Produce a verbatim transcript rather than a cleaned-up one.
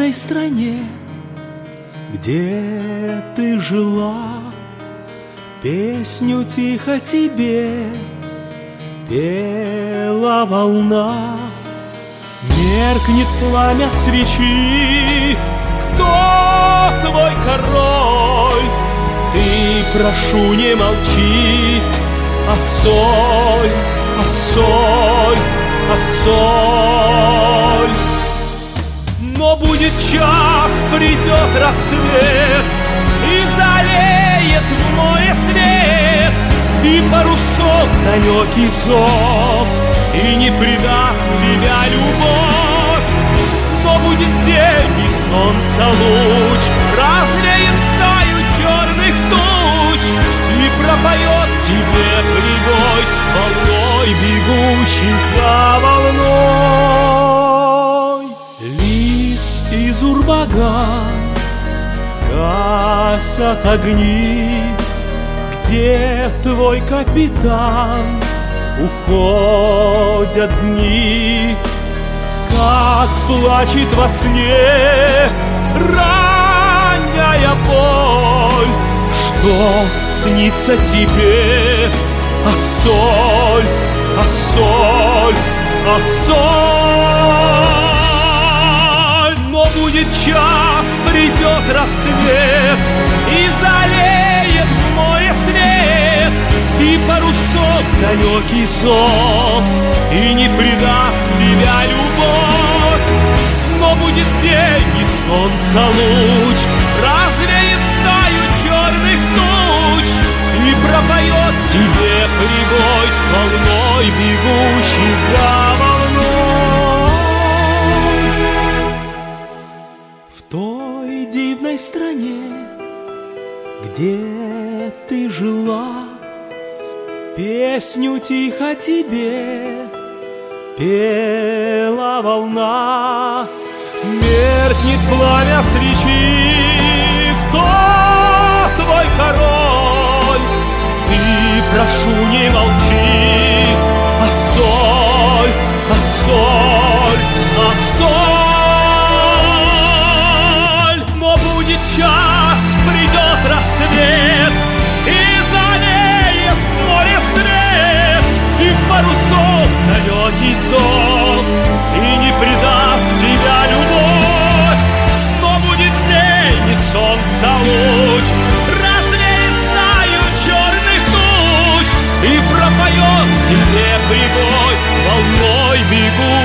дивной стране, где ты жила, песню тихо тебе пела волна. Меркнет пламя свечи, кто твой король? Ты, прошу, не молчи, а соль, а соль, а соль. Но будет час, придет рассвет и залеет в море свет, и парусов далекий зов, и не предаст тебя любовь. Но будет день и солнца луч развеет стаю черных туч, и пропоет тебе прибой, волной бегущий за волной. Лис из урбаган гасят огни, где твой капитан? Уходят дни, как плачет во сне ранняя боль. Что снится тебе? А соль, а соль, а соль. Но будет час, придет рассвет и залеет в море свет, и парусов далекий зов, и не предаст тебя любовь. Но будет день и солнца луч развеет стаю черных туч, и пропоет тебе прибой, волной бегущий за волной. В той дивной стране, где ты жила, песню тихо тебе пела волна. Меркнет пламя свечи, кто твой король? Ты, прошу, не молчи, а соль, а соль, а соль. Но будет час, придет рассвет и залеет в море свет, и парусов далекий зов, и не предаст тебя любовь. Но будет день и солнца луч развеет стаю черных туч, и пропоет тебе прибой, волной бегу